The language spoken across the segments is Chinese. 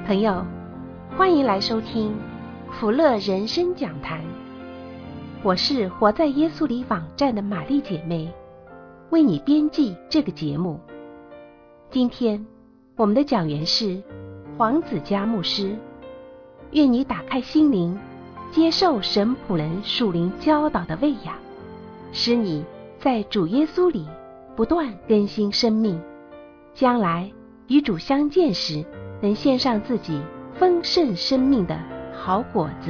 朋友，欢迎来收听福乐人生讲坛。我是活在耶稣里网站的玛丽姐妹，为你编辑这个节目。今天我们的讲员是黄子嘉牧师。愿你打开心灵，接受神仆人属灵教导的喂养，使你在主耶稣里不断更新生命，将来与主相见时，能献上自己丰盛生命的好果子。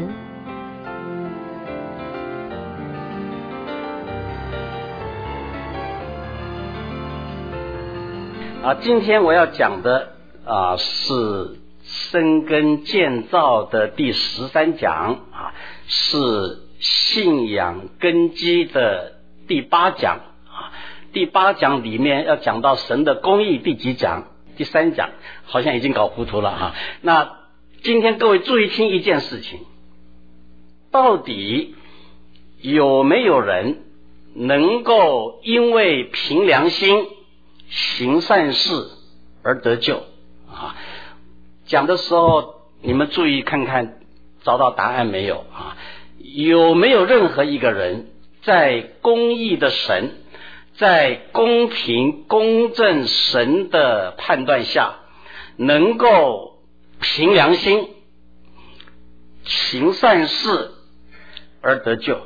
今天我要讲的是生根建造的第13讲是信仰根基的第8讲第8讲里面要讲到神的公义第几讲？第3讲，好像已经搞糊涂了那今天各位注意听一件事情，到底有没有人能够因为凭良心行善事而得救讲的时候你们注意看看找到答案没有有没有任何一个人在公义的神，在公平公正神的判断下能够凭良心行善事而得救？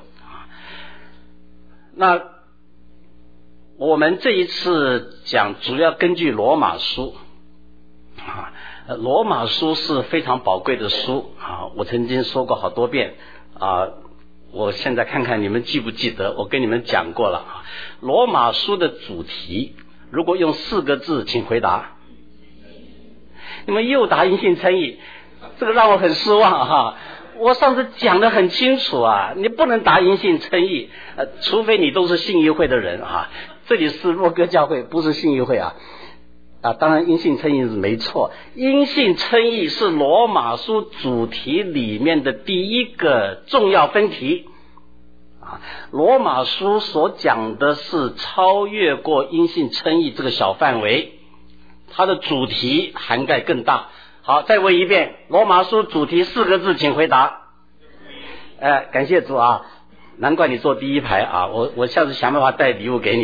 那我们这一次讲主要根据罗马书罗马书是非常宝贵的书我曾经说过好多遍我现在看看你们记不记得，我跟你们讲过了罗马书的主题如果用4个字请回答。你们又答因信称义，这个让我很失望我上次讲得很清楚你不能答因信称义除非你都是信义会的人这里是若哥教会，不是信义会当然因信称义是没错，因信称义是罗马书主题里面的第一个重要分题罗马书所讲的是超越过因信称义这个小范围，它的主题涵盖更大。好，再问一遍，罗马书主题4个字请回答。感谢主难怪你坐第一排我下次想办法带礼物给你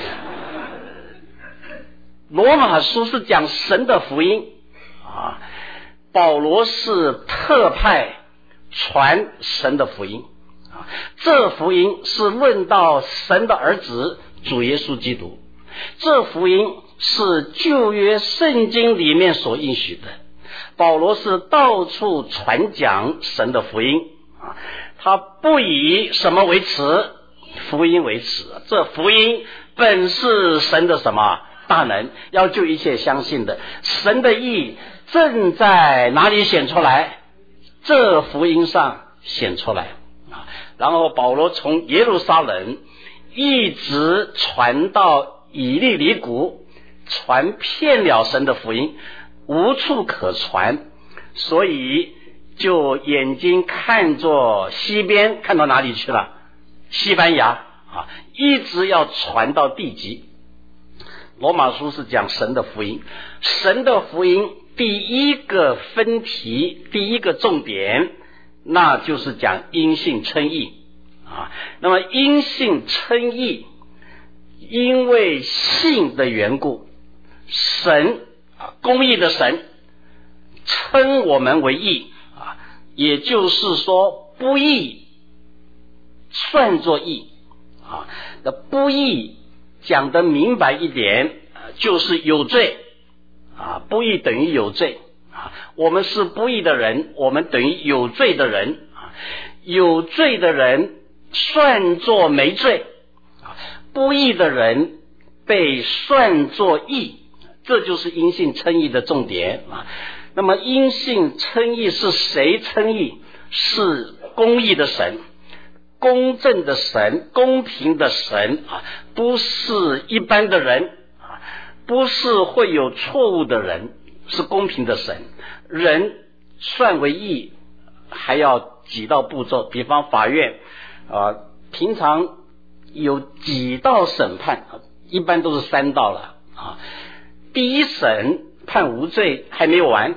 罗马书是讲神的福音保罗是特派传神的福音这福音是论到神的儿子主耶稣基督，这福音是旧约圣经里面所应许的。保罗是到处传讲神的福音他不以什么为耻，福音为耻。这福音本是神的什么大能，要救一切相信的。神的义正在哪里显出来？这福音上显出来然后保罗从耶路撒冷一直传到以利里谷，传遍了神的福音，无处可传，所以就眼睛看着西边，看到哪里去了？西班牙一直要传到地极。罗马书是讲神的福音，神的福音第一个分题，第一个重点，那就是讲因信称义那么因信称义，因为信的缘故，神公义的神称我们为义也就是说不义算作义那不义讲得明白一点就是有罪不义等于有罪我们是不义的人，我们等于有罪的人有罪的人算作没罪不义的人被算作义，这就是因信称义的重点那么因信称义是谁称义？是公义的神，公正的神，公平的神不是一般的人不是会有错误的人，是公平的神。人算为义还要几道步骤，比方法院平常有几道审判，一般都是3道了第一审判无罪还没有完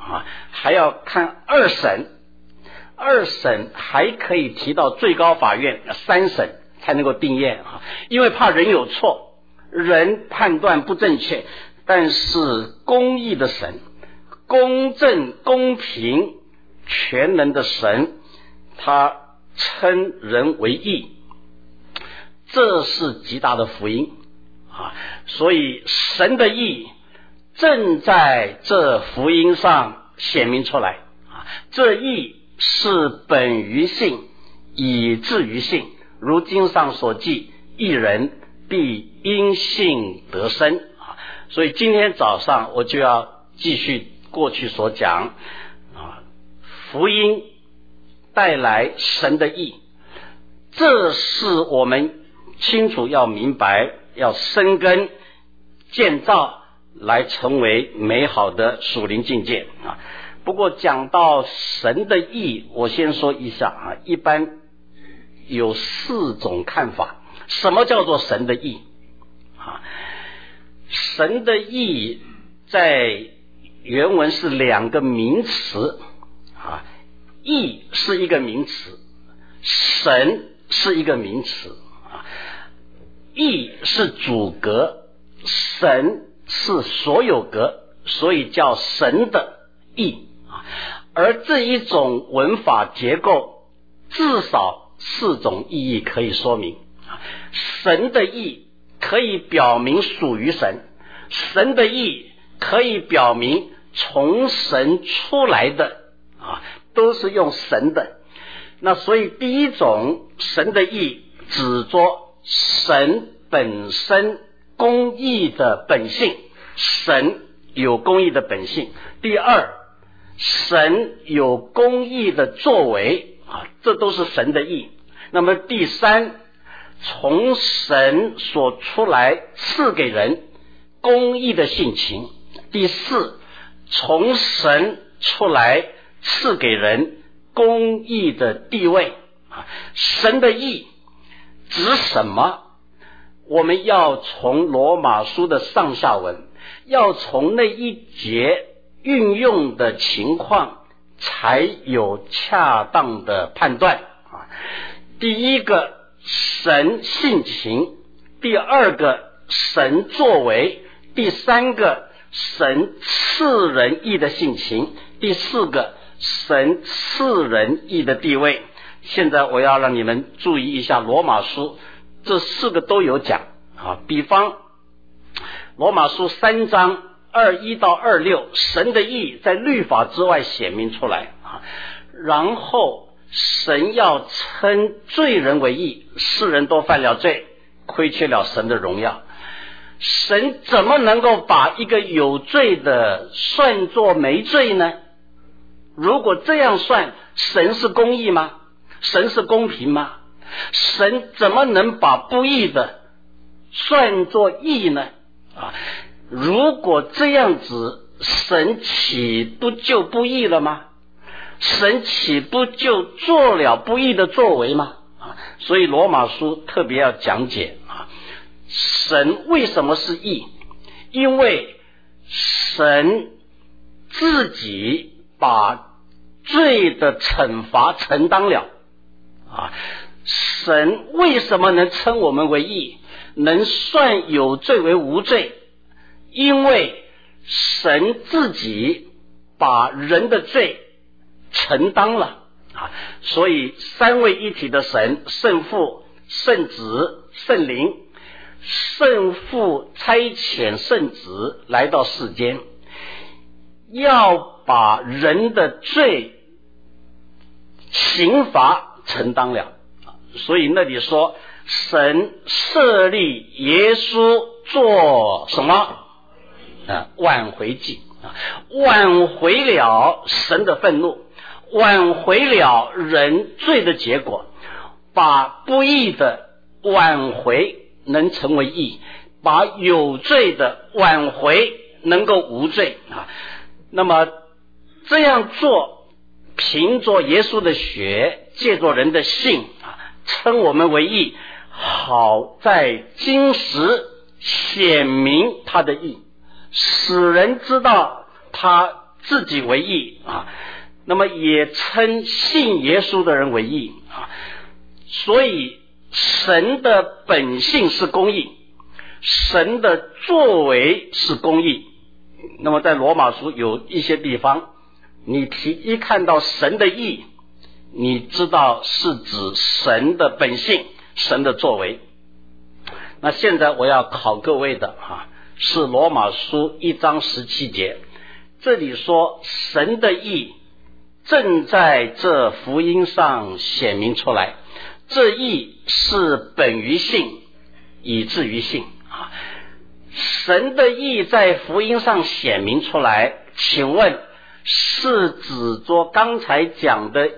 还要看二审，二审还可以提到最高法院，三审才能够定验因为怕人有错，人判断不正确，但是公义的神，公正公平全能的神，他称人为义，这是极大的福音所以神的义正在这福音上显明出来这义是本于信，以至于信，如经上所记，义人必因信得生所以今天早上我就要继续过去所讲福音带来神的义，这是我们清楚要明白，要生根建造，来成为美好的属灵境界不过讲到神的义，我先说一下一般有4种看法。什么叫做神的义神的义在原文是2个名词义是一个名词，神是一个名词义是主格，神是所有格，所以叫神的义而这一种文法结构至少4种意义可以说明神的义可以表明属于神，神的义可以表明从神出来的都是用神的。那所以第一种神的义指着神本身公义的本性，神有公义的本性。第二，神有公义的作为这都是神的义。那么第三，从神所出来赐给人公义的性情。第四，从神出来赐给人公义的地位神的义指什么？我们要从罗马书的上下文，要从那一节运用的情况才有恰当的判断第一个神性情，第二个神作为，第三个神赐人义的性情，第四个神赐人义的地位。现在我要让你们注意一下罗马书这4个都有讲比方罗马书3章21到26，神的义在律法之外显明出来然后神要称罪人为义，世人都犯了罪，亏缺了神的荣耀。神怎么能够把一个有罪的算作没罪呢？如果这样算，神是公义吗？神是公平吗？神怎么能把不义的算作义呢？如果这样子，神岂不就不义了吗？神岂不就做了不义的作为吗？所以罗马书特别要讲解神为什么是义，因为神自己把罪的惩罚承担了神为什么能称我们为义，能算有罪为无罪？因为神自己把人的罪承担了所以三位一体的神，圣父、圣子、圣灵，圣父差遣圣子来到世间，要把人的罪刑罚承担了所以那里说神设立耶稣做什么挽回祭挽回了神的愤怒，挽回了人罪的结果，把不义的挽回能成为义，把有罪的挽回能够无罪那么这样做，凭着耶稣的血，借着人的信称我们为义，好在今时显明他的义，使人知道他自己为义啊，那么也称信耶稣的人为义啊。所以神的本性是公义，神的作为是公义。那么在罗马书有一些地方，你一看到神的义，你知道是指神的本性，神的作为。那现在我要考各位的是罗马书1章17节，这里说神的义正在这福音上显明出来，这义是本于信以至于信啊。神的义在福音上显明出来，请问是指着刚才讲的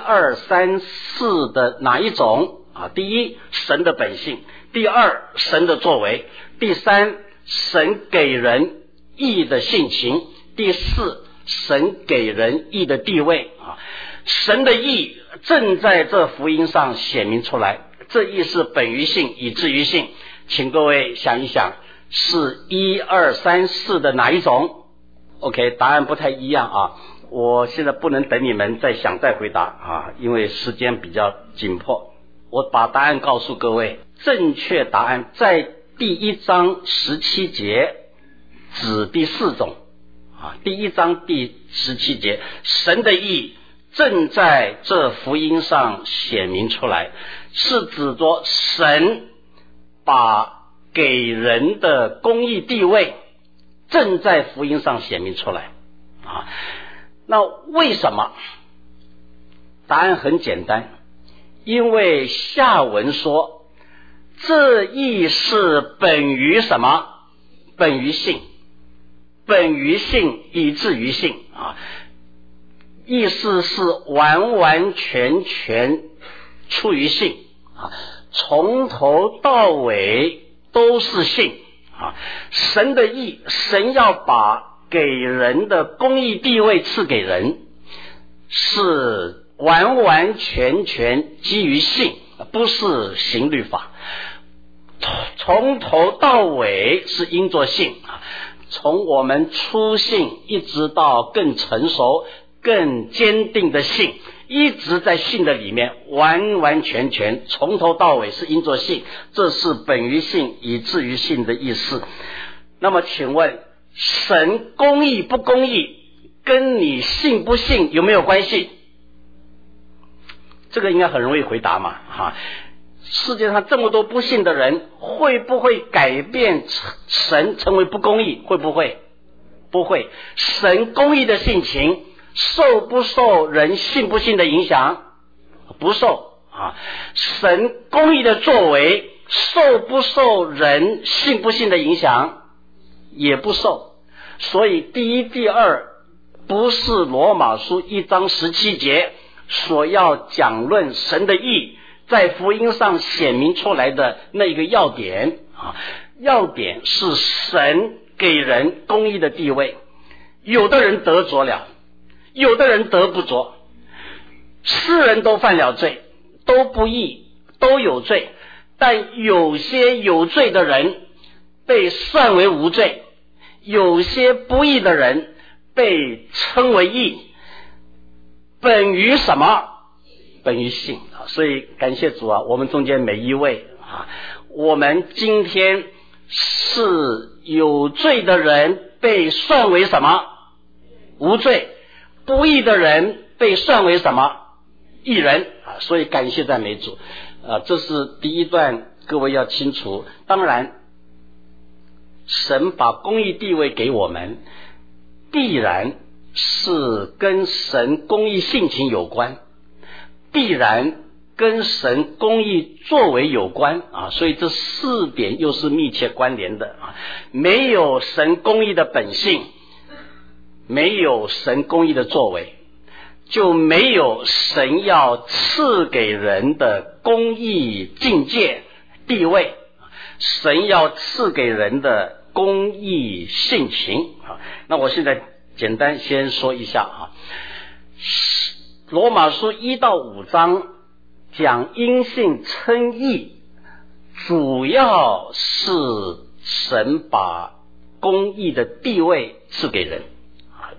1、2、3、4的哪一种啊？第一，神的本性；第二，神的作为；第三，神给人义的性情；第四，神给人义的地位啊。神的义正在这福音上显明出来，这义是本于信以至于信。请各位想一想，是1、2、3、4的哪一种？ OK， 答案不太一样啊。我现在不能等你们再想再回答啊，因为时间比较紧迫。我把答案告诉各位，正确答案在第1章17节指第4种啊。第1章第17节，神的义正在这福音上显明出来，是指着神把给人的公义地位正在福音上显明出来啊。那为什么？答案很简单，因为下文说这义是本于什么？本于信，本于信以至于信啊。意思是完完全全出于信啊，从头到尾都是信啊。神的义，神要把给人的公义地位赐给人，是完完全全基于信，不是行律法。从头到尾是因着信啊，从我们初信一直到更成熟更坚定的信，一直在信的里面，完完全全从头到尾是因着信，这是本于信以至于信的意思。那么请问神公义不公义跟你信不信有没有关系？这个应该很容易回答嘛世界上这么多不信的人，会不会改变神成为不公义？会不会？不会。神公义的性情受不受人信不信的影响？不受啊。神公义的作为受不受人信不信的影响？也不受。所以第一、第二不是罗马书1章17节所要讲论神的义在福音上显明出来的那一个要点啊。要点是神给人公义的地位，有的人得着了，有的人得不着，世人都犯了罪，都不义，都有罪，但有些有罪的人被算为无罪，有些不义的人被称为义。本于什么？本于信啊。所以感谢主啊，我们中间每一位啊，我们今天是有罪的人被算为什么？无罪。不义的人被算为什么？义人啊。所以感谢赞美主这是第一段，各位要清楚。当然神把公义地位给我们，必然是跟神公义性情有关，必然跟神公义作为有关所以这4点又是密切关联的没有神公义的本性，没有神公义的作为，就没有神要赐给人的公义境界地位，神要赐给人的公义性情那我现在简单先说一下罗马书1到5章讲因信称义，主要是神把公义的地位赐给人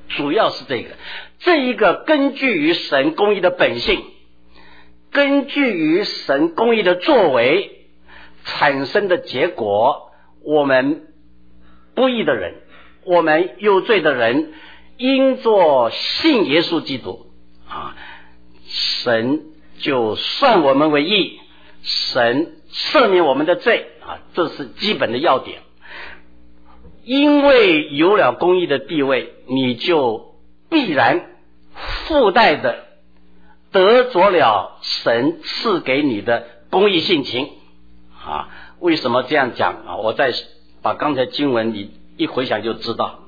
主要是这一个根据于神公义的本性，根据于神公义的作为产生的结果，我们不义的人，我们有罪的人，因着信耶稣基督神就算我们为义，神赦免我们的罪这是基本的要点。因为有了公义的地位，你就必然附带的得着了神赐给你的公义性情为什么这样讲我再把刚才经文你一回想就知道，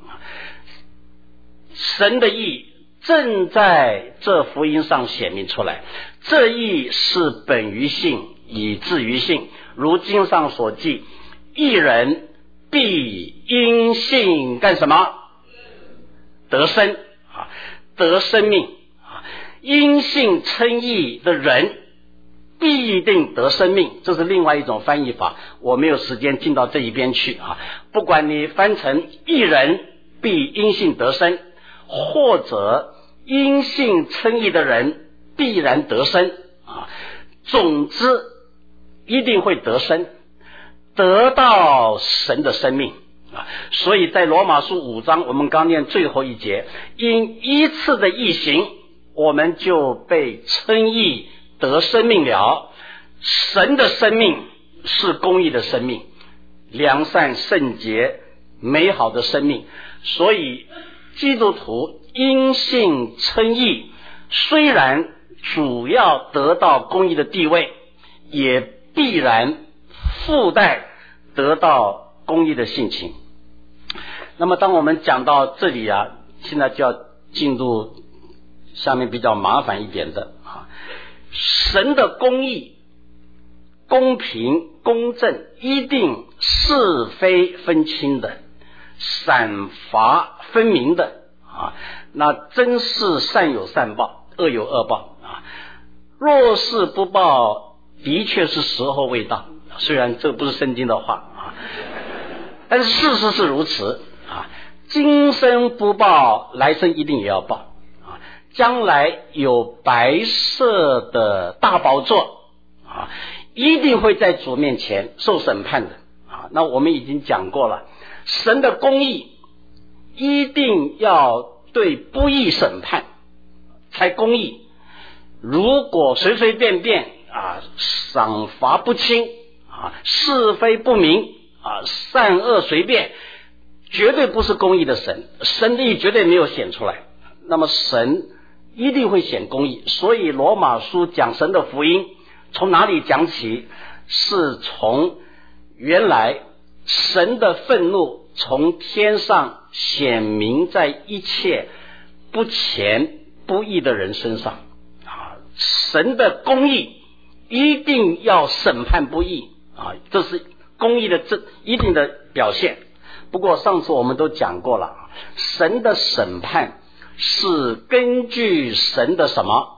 神的义正在这福音上显明出来，这义是本于信以至于信，如经上所记，义人必因信干什么？得生得生命因信称义的人必定得生命，这是另外一种翻译法，我没有时间进到这一边去不管你翻成义人必因信得生，或者因信称义的人必然得生总之一定会得生，得到神的生命所以在罗马书5章我们刚念最后一节，因一次的义行我们就被称义得生命了。神的生命是公义的生命，良善圣洁美好的生命，所以基督徒因信称义，虽然主要得到公义的地位，也必然附带得到公义的性情。那么当我们讲到这里现在就要进入下面比较麻烦一点的神的公义公平公正一定是非分清的，赏罚分明的那真是善有善报，恶有恶报若是不报，的确是时候未到，虽然这不是圣经的话但是事实是如此今生不报，来生一定也要报将来有白色的大宝座一定会在主面前受审判的那我们已经讲过了，神的公义一定要对不义审判才公义，如果随随便便赏罚不清是非不明善恶随便，绝对不是公义的神，神的义绝对没有显出来，那么神一定会显公义。所以罗马书讲神的福音从哪里讲起？是从原来神的愤怒从天上显明在一切不虔不义的人身上神的公义一定要审判不义这是公义的一定的表现。不过上次我们都讲过了，神的审判是根据神的什么？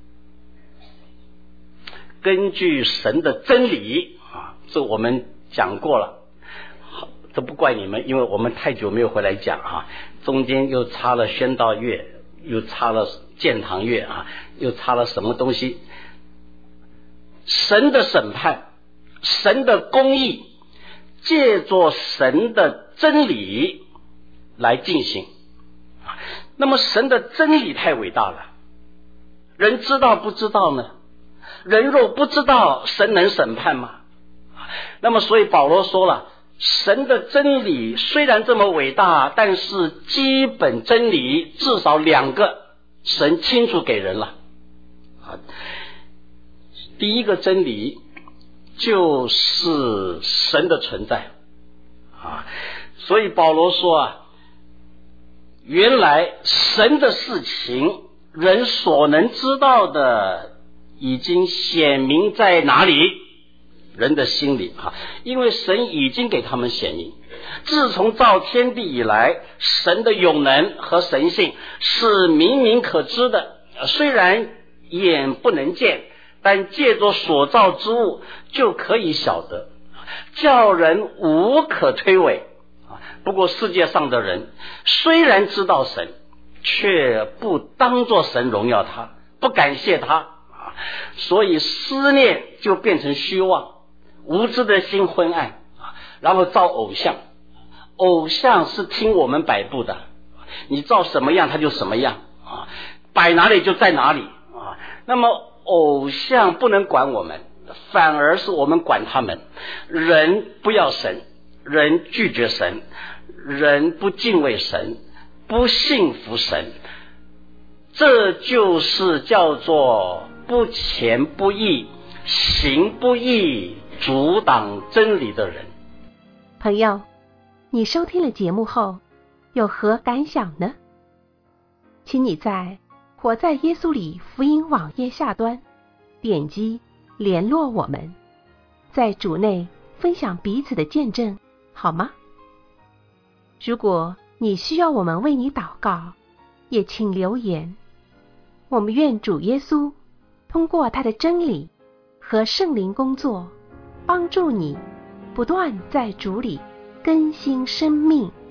根据神的真理这我们讲过了，这不怪你们，因为我们太久没有回来讲中间又插了宣道月，又插了建堂月又插了什么东西。神的审判，神的公义，借着神的真理来进行那么神的真理太伟大了，人知道不知道呢？人若不知道，神能审判吗？那么所以保罗说了，神的真理虽然这么伟大，但是基本真理至少2个神清楚给人了第一个真理就是神的存在所以保罗说原来神的事情人所能知道的已经显明在哪里？人的心里因为神已经给他们显明，自从造天地以来，神的永能和神性是明明可知的，虽然眼不能见，但借着所造之物就可以晓得，叫人无可推诿不过世界上的人虽然知道神， 却不当作神荣耀他，不感谢他，所以思念就变成虚妄，无知的心昏暗，然后造偶像。偶像是听我们摆布的，你造什么样他就什么样，摆哪里就在哪里。那么偶像不能管我们，反而是我们管他们。人不要神，人拒绝神，人不敬畏神，不信服神，这就是叫做不前不义，行不义，阻挡真理的人。 朋友，你收听了节目后有何感想呢？请你在活在耶稣里福音网页下端点击联络我们，在主内分享彼此的见证，好吗？如果你需要我们为你祷告，也请留言。我们愿主耶稣通过他的真理和圣灵工作，帮助你不断在主里更新生命。